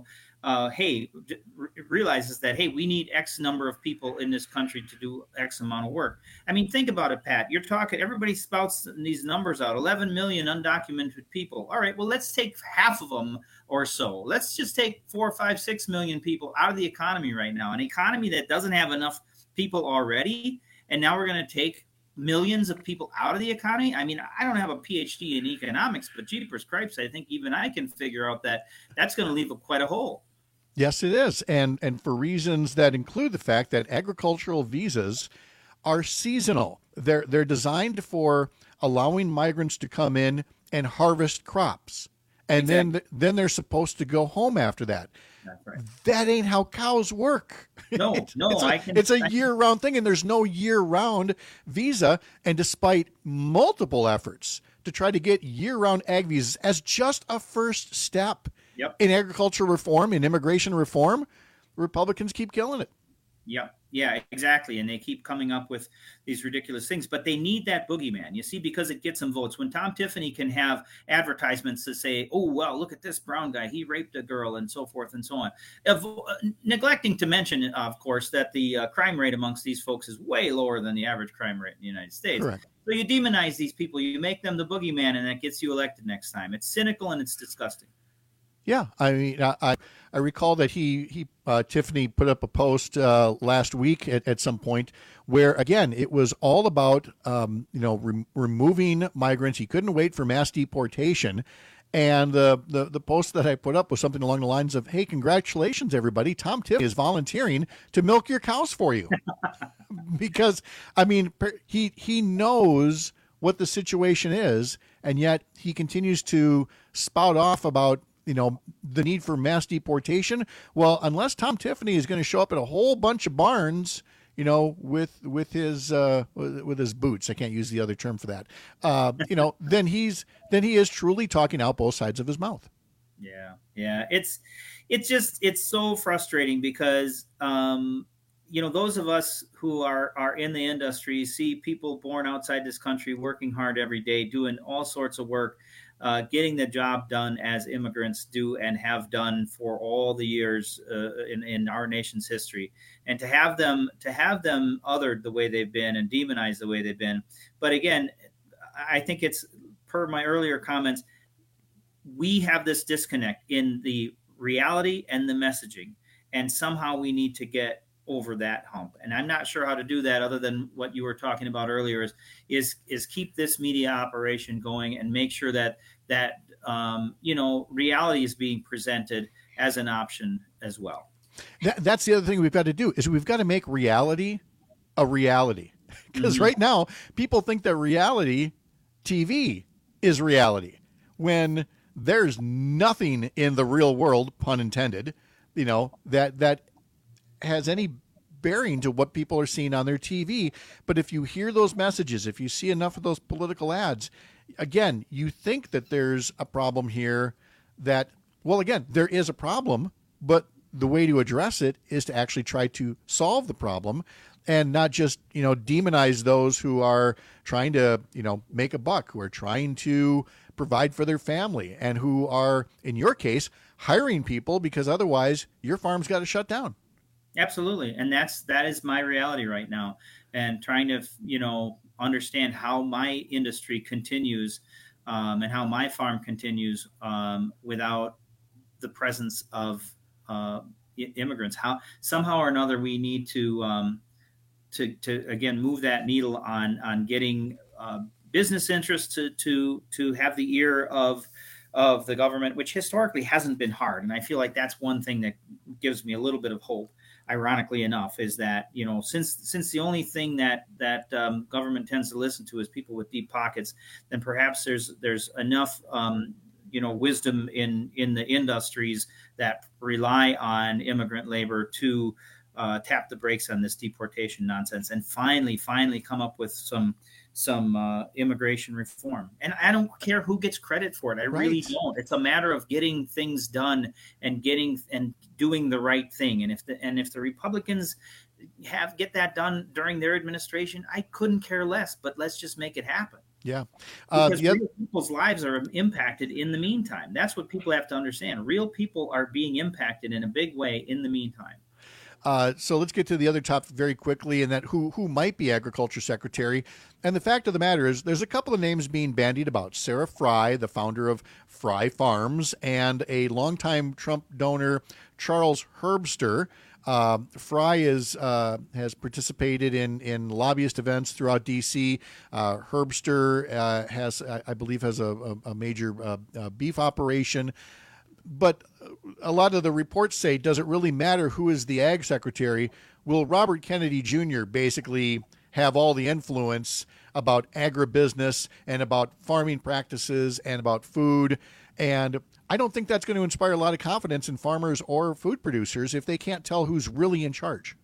realizes that, hey, we need X number of people in this country to do X amount of work. I mean, think about it, Pat. You're talking, everybody spouts these numbers out, 11 million undocumented people. All right, well, let's take half of them or so. Let's just take 4, 5, 6 million people out of the economy right now, an economy that doesn't have enough people already. And now we're going to take millions of people out of the economy. I mean, I don't have a PhD in economics, but jeepers cripes, I think even I can figure out that that's going to leave quite a hole. Yes, it is. And for reasons that include the fact that agricultural visas are seasonal. They're designed for allowing migrants to come in and harvest crops. And exactly. then they're supposed to go home after that. That's right. That ain't how cows work. No, it's a year-round thing, and there's no year-round visa. And despite multiple efforts to try to get year-round ag visas as just a first step in agriculture reform, in immigration reform, Republicans keep killing it. Yep. Yeah, exactly. And they keep coming up with these ridiculous things, but they need that boogeyman, you see, because it gets them votes. When Tom Tiffany can have advertisements to say, oh, well, look at this brown guy, he raped a girl, and so forth and so on. Neglecting to mention, of course, that the crime rate amongst these folks is way lower than the average crime rate in the United States. Correct. So you demonize these people, you make them the boogeyman, and that gets you elected next time. It's cynical and it's disgusting. Yeah, I mean, I recall that Tiffany put up a post last week at some point where, again, it was all about removing migrants. He couldn't wait for mass deportation, and the post that I put up was something along the lines of, "Hey, congratulations, everybody! Tom Tiffany is volunteering to milk your cows for you," because I mean, he knows what the situation is, and yet he continues to spout off about the need for mass deportation. Well, unless Tom Tiffany is going to show up at a whole bunch of barns, with his boots, I can't use the other term for that. Then he is truly talking out both sides of his mouth. Yeah. It's so frustrating because those of us who are in the industry see people born outside this country working hard every day, doing all sorts of work, getting the job done as immigrants do and have done for all the years in our nation's history, and to have them othered the way they've been and demonized the way they've been. But again, I think it's per my earlier comments, we have this disconnect in the reality and the messaging, and somehow we need to get over that hump. And I'm not sure how to do that other than what you were talking about earlier is keep this media operation going and make sure that reality is being presented as an option as well. That's the other thing we've got to do is we've got to make reality a reality, because right now people think that reality TV is reality when there's nothing in the real world, pun intended, that has any bearing to what people are seeing on their TV. But if you hear those messages, if you see enough of those political ads, again, you think that there's a problem here that, well, again, there is a problem, but the way to address it is to actually try to solve the problem and not just, demonize those who are trying to, make a buck, who are trying to provide for their family, and who are, in your case, hiring people because otherwise your farm's got to shut down. Absolutely. And that is my reality right now, and trying to, understand how my industry continues and how my farm continues without the presence of immigrants. How somehow or another we need to again move that needle on getting business interests to have the ear of the government, which historically hasn't been hard. And I feel like that's one thing that gives me a little bit of hope, ironically enough, is that, since the only thing that government tends to listen to is people with deep pockets, then perhaps there's enough wisdom in the industries that rely on immigrant labor to tap the brakes on this deportation nonsense and finally come up with some immigration reform. And I don't care who gets credit for it. I really don't. It's a matter of getting things done and doing the right thing. And if the Republicans get that done during their administration, I couldn't care less. But let's just make it happen. Yeah, because real people's lives are impacted in the meantime. That's what people have to understand. Real people are being impacted in a big way in the meantime. So let's get to the other topic very quickly, and that who might be Agriculture Secretary. And the fact of the matter is there's a couple of names being bandied about. Sarah Fry, the founder of Fry Farms, and a longtime Trump donor, Charles Herbster. Fry has participated in lobbyist events throughout D.C. Herbster has a major beef operation. But a lot of the reports say, does it really matter who is the ag secretary? Will Robert Kennedy Jr. basically have all the influence about agribusiness and about farming practices and about food? And I don't think that's going to inspire a lot of confidence in farmers or food producers if they can't tell who's really in charge.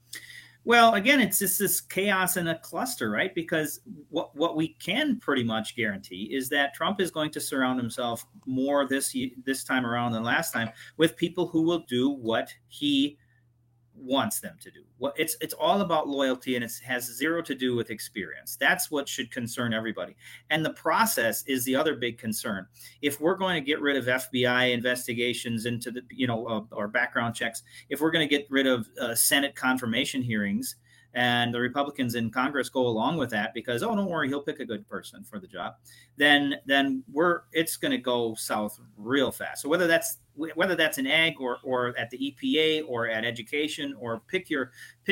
Well, again, it's just this chaos in a cluster, right? Because what we can pretty much guarantee is that Trump is going to surround himself more this time around than last time with people who will do what he wants them to do. It's all about loyalty, and it has zero to do with experience. That's what should concern everybody. And the process is the other big concern. If we're going to get rid of FBI investigations into the, or background checks, if we're going to get rid of Senate confirmation hearings, and the Republicans in Congress go along with that because, don't worry, he'll pick a good person for the job, then it's going to go south real fast. So whether that's in ag or at the EPA or at education or pick your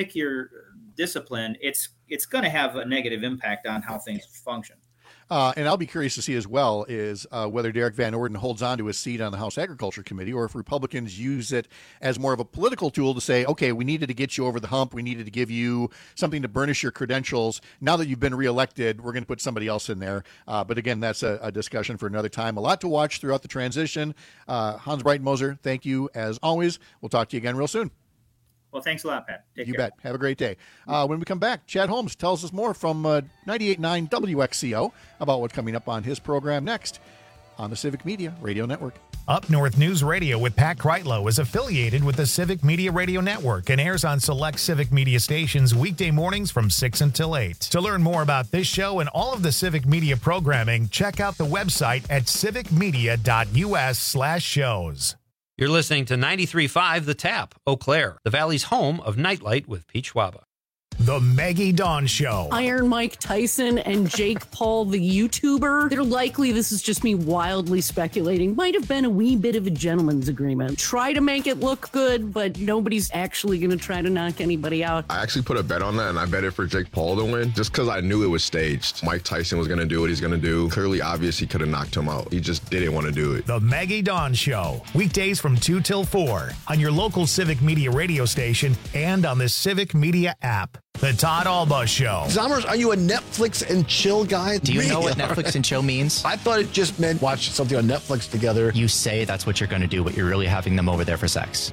discipline, it's going to have a negative impact on how things function. And I'll be curious to see as well is whether Derek Van Orden holds on to his seat on the House Agriculture Committee, or if Republicans use it as more of a political tool to say, okay, we needed to get you over the hump. We needed to give you something to burnish your credentials. Now that you've been reelected, we're going to put somebody else in there. But again, that's a discussion for another time. A lot to watch throughout the transition. Hans Breitenmoser, thank you as always. We'll talk to you again real soon. Well, thanks a lot, Pat. Take care. You bet. Have a great day. When we come back, Chad Holmes tells us more from 98.9 WXCO about what's coming up on his program next on the Civic Media Radio Network. Up North News Radio with Pat Kreitlow is affiliated with the Civic Media Radio Network and airs on select Civic Media stations weekday mornings from 6 until 8. To learn more about this show and all of the Civic Media programming, check out the website at civicmedia.us/shows. You're listening to 93.5 The Tap, Eau Claire, the Valley's home of Nightlight with Pete Schwaba. The Maggie Dawn Show. Iron Mike Tyson and Jake Paul, the YouTuber. They're likely, this is just me wildly speculating, might have been a wee bit of a gentleman's agreement. Try to make it look good, but nobody's actually going to try to knock anybody out. I actually put a bet on that, and I bet it for Jake Paul to win, just because I knew it was staged. Mike Tyson was going to do what he's going to do. Clearly obvious he could have knocked him out. He just didn't want to do it. The Maggie Dawn Show. Weekdays from 2 till 4 on your local Civic Media radio station and on the Civic Media app. The Todd Alba Show. Zommers, are you a Netflix and chill guy? Do you know what Netflix and chill means? I thought it just meant watch something on Netflix together. You say that's what you're going to do, but you're really having them over there for sex.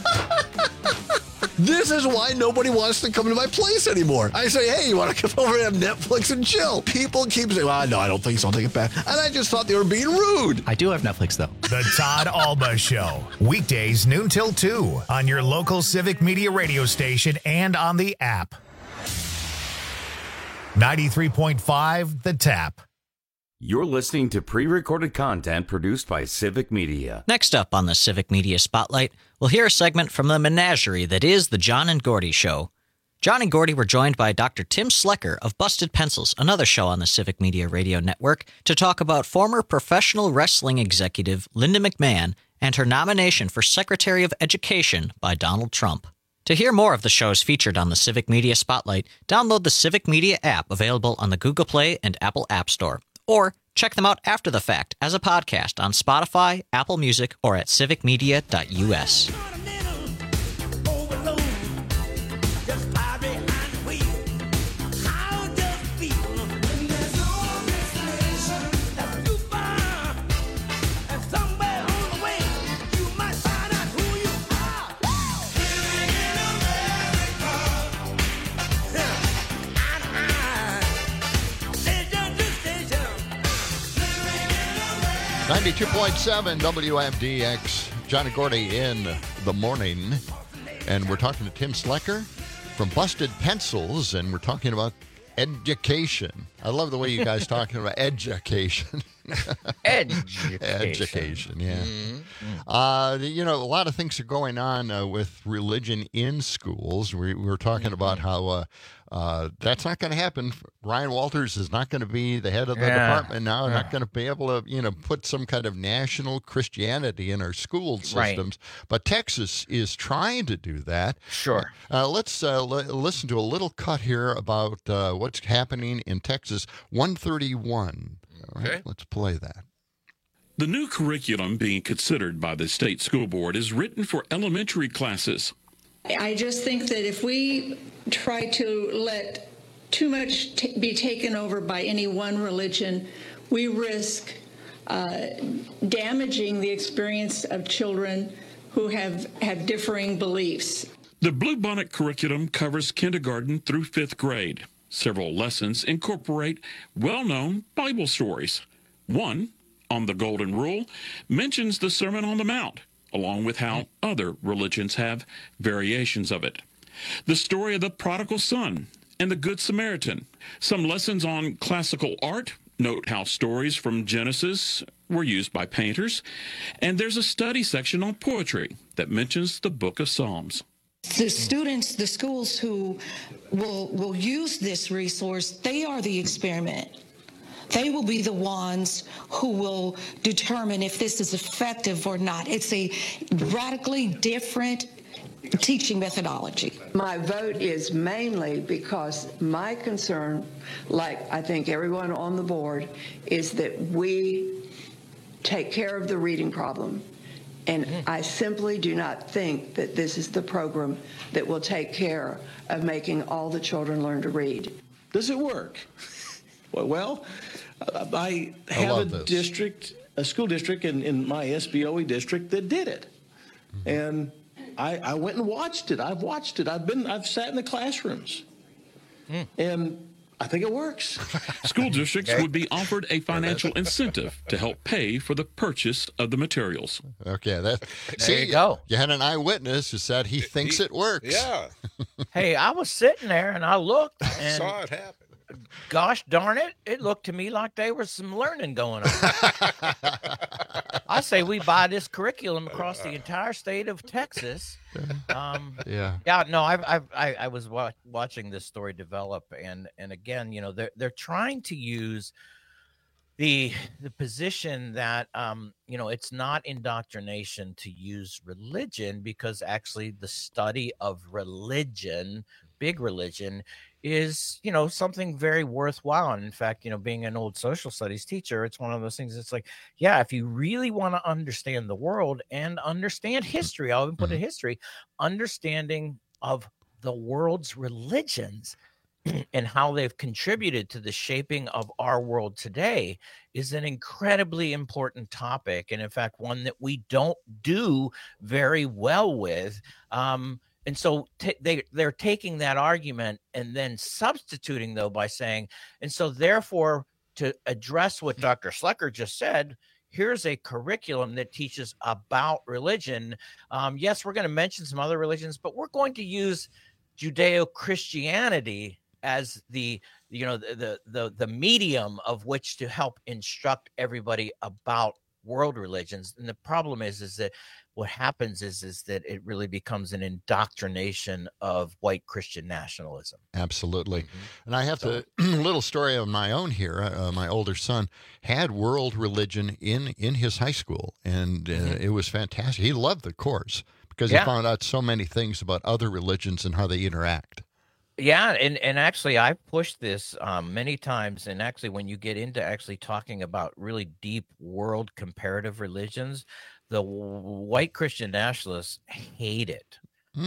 This is why nobody wants to come to my place anymore. I say, hey, you want to come over and have Netflix and chill? People keep saying, well, no, I don't think so. I'll take it back. And I just thought they were being rude. I do have Netflix, though. The Todd Alba Show. Weekdays noon till 2 on your local Civic Media radio station and on the app. 93.5 The Tap. You're listening to pre-recorded content produced by Civic Media. Next up on the Civic Media Spotlight, we'll hear a segment from the menagerie that is The John and Gordy Show. John and Gordy were joined by Dr. Tim Slecker of Busted Pencils, another show on the Civic Media Radio Network, to talk about former professional wrestling executive Linda McMahon and her nomination for Secretary of Education by Donald Trump. To hear more of the shows featured on the Civic Media Spotlight, download the Civic Media app available on the Google Play and Apple App Store. Or check them out after the fact as a podcast on Spotify, Apple Music, or at civicmedia.us. .7 WFDX, John and Gordy in the morning. And we're talking to Tim Slecker from Busted Pencils, and we're talking about education. I love the way you guys talking about education. Education, yeah. Mm-hmm. You know, a lot of things are going on with religion in schools. We were talking about how that's not going to happen. Ryan Walters is not going to be the head of the department now. Not going to be able to, put some kind of national Christianity in our school systems. Right. But Texas is trying to do that. Sure. Let's listen to a little cut here about what's happening in Texas. 131. All right, let's play that. The new curriculum being considered by the state school board is written for elementary classes. I just think that if we try to let too much be taken over by any one religion, we risk damaging the experience of children who have differing beliefs. The Bluebonnet curriculum covers kindergarten through 5th grade. Several lessons incorporate well-known Bible stories. One, on the Golden Rule, mentions the Sermon on the Mount, along with how other religions have variations of it. The story of the prodigal son and the Good Samaritan. Some lessons on classical art. Note how stories from Genesis were used by painters. And there's a study section on poetry that mentions the Book of Psalms. The students, the schools who will use this resource, they are the experiment. They will be the ones who will determine if this is effective or not. It's a radically different teaching methodology. My vote is mainly because my concern, like I think everyone on the board, is that we take care of the reading problem. And I simply do not think that this is the program that will take care of making all the children learn to read. Does it work? Well, I have a school district in my SBOE district that did it. And I went and watched it. I've watched it. I've sat in the classrooms. And I think it works. School districts would be offered a financial incentive to help pay for the purchase of the materials. Okay, There you go. You had an eyewitness who said he thinks it works. Yeah. Hey, I was sitting there and I looked and saw it happen. Gosh darn it, it looked to me like there was some learning going on. I say we buy this curriculum across the entire state of Texas. Yeah. No, I was watching this story develop, and again, they're trying to use the position that it's not indoctrination to use religion, because actually the study of religion, big religion, is something very worthwhile. And in fact, being an old social studies teacher, it's one of those things. It's like, yeah, if you really want to understand the world and understand history, I'll even put it history, understanding of the world's religions and how they've contributed to the shaping of our world today is an incredibly important topic. And in fact, one that we don't do very well with. And so they're taking that argument and then substituting, though, by saying, and so therefore, to address what Dr. Slecker just said, here's a curriculum that teaches about religion. Yes, we're going to mention some other religions, but we're going to use Judeo-Christianity as the medium of which to help instruct everybody about world religions. And the problem is that what happens is that it really becomes an indoctrination of white Christian nationalism. Absolutely. Mm-hmm. And I have a little story of my own here. My older son had world religion in his high school, and it was fantastic. He loved the course because he found out so many things about other religions and how they interact. Yeah, and actually I've pushed this many times, and actually when you get into actually talking about really deep world comparative religions, the white Christian nationalists hate it.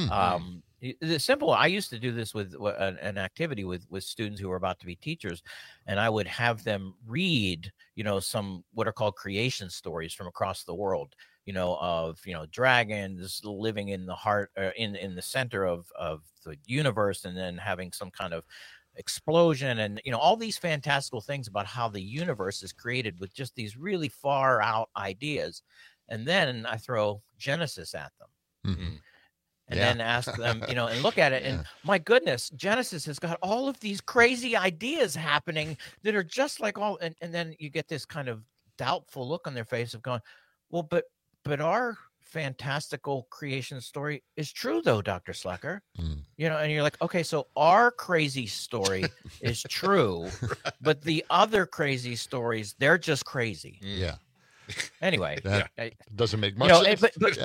The simple, I used to do this with an activity with students who were about to be teachers, and I would have them read, some what are called creation stories from across the world, of dragons living in the heart, in the center of the universe, and then having some kind of explosion, and all these fantastical things about how the universe is created with just these really far out ideas. And then I throw Genesis at them. Mm-hmm. And then ask them, and look at it. And my goodness, Genesis has got all of these crazy ideas happening that are just like all. And then you get this kind of doubtful look on their face of going, well, but our fantastical creation story is true, though, Dr. Slecker. And you're like, okay, so our crazy story is true, but the other crazy stories, they're just crazy. Yeah. Anyway, that doesn't make much sense.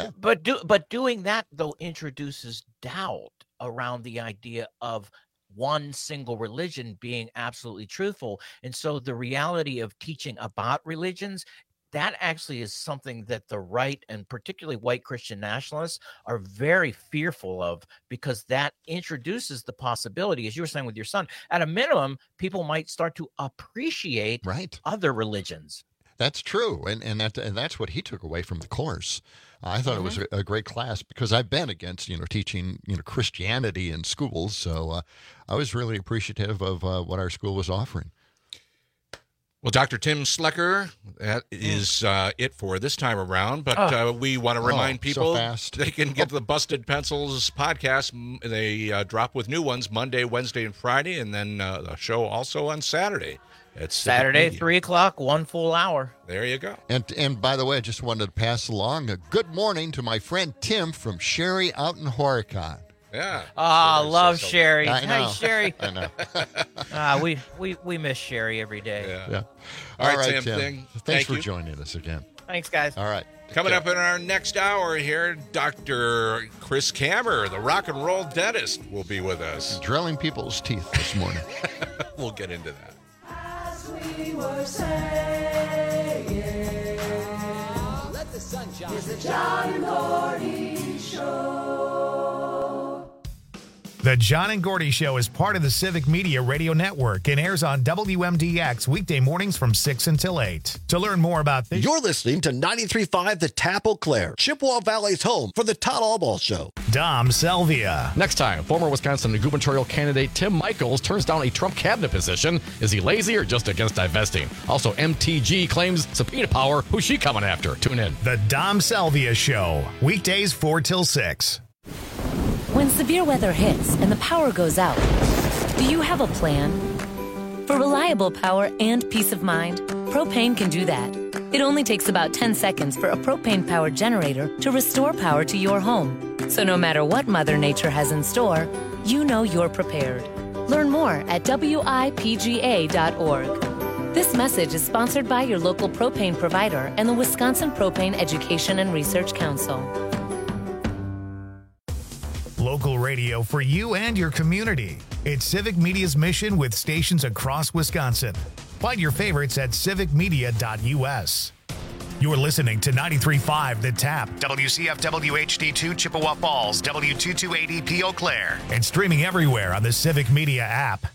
But doing that, though, introduces doubt around the idea of one single religion being absolutely truthful. And so the reality of teaching about religions, that actually is something that the right, and particularly white Christian nationalists, are very fearful of, because that introduces the possibility, as you were saying with your son, at a minimum, people might start to appreciate other religions. That's true, and that's what he took away from the course. I thought it was a great class, because I've been against teaching Christianity in schools, so I was really appreciative of what our school was offering. Well, Dr. Tim Slecker, that is it for this time around, but we want to remind people they can get the Busted Pencils podcast. They drop with new ones Monday, Wednesday, and Friday, and then the show also on Saturday. It's Saturday, 3 o'clock, 1 full hour. There you go. And by the way, I just wanted to pass along a good morning to my friend Tim from Sherry out in Horicon. Yeah. Oh, love Sherry. Hey, Sherry. I know. We miss Sherry every day. Yeah. All right, Tim. Thanks for joining us again. Thanks, guys. All right. Coming up in our next hour here, Dr. Chris Kammer, the rock and roll dentist, will be with us. Drilling people's teeth this morning. We'll get into that. We were saying, let the sun shine. It's the John and Gordy Show. The John and Gordy Show is part of the Civic Media Radio Network and airs on WMDX weekday mornings from 6 until 8. To learn more about this, you're listening to 93.5 The Tap Eau Claire, Chippewa Valley's home for the Todd Allball Show. Dom Selvia. Next time, former Wisconsin gubernatorial candidate Tim Michels turns down a Trump cabinet position. Is he lazy or just against divesting? Also, MTG claims subpoena power. Who's she coming after? Tune in. The Dom Selvia Show, weekdays 4 till 6. When severe weather hits and the power goes out, do you have a plan? For reliable power and peace of mind, Propane can do that. It only takes about 10 seconds for a propane-powered generator to restore power to your home. So no matter what Mother Nature has in store, you know you're prepared. Learn more at WIPGA.org. This message is sponsored by your local propane provider and the Wisconsin Propane Education and Research Council. Local radio for you and your community. It's Civic Media's mission with stations across Wisconsin. Find your favorites at civicmedia.us. You're listening to 93.5 The Tap, WCFW HD2 Chippewa Falls, W228EP Eau Claire, and streaming everywhere on the Civic Media app.